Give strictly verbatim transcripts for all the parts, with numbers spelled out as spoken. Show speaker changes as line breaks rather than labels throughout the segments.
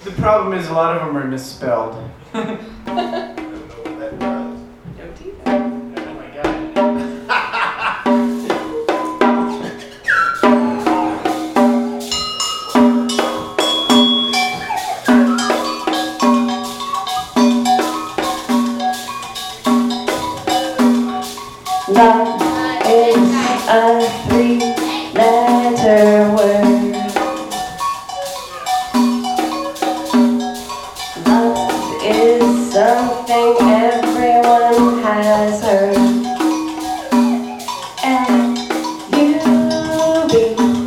The problem is a lot of them are misspelled.
I don't know what that does. Oh my god.
Love is a three-letter word. Love is something everyone has heard. And you be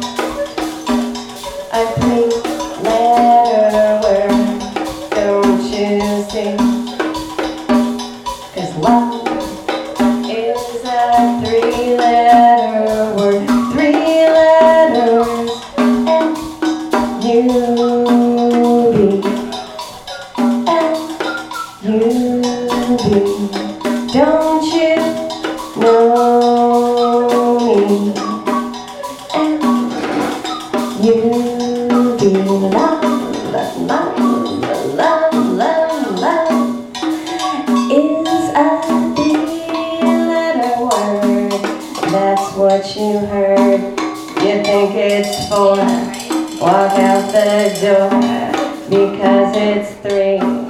a three-letter word, don't you see? 'Cause love is a three-letter word, three letters, and you be, and you be. Don't you know me? And you be love, love, love, love, love, love is a three-letter word. That's what you heard. You think it's four? Walk out the door because it's three.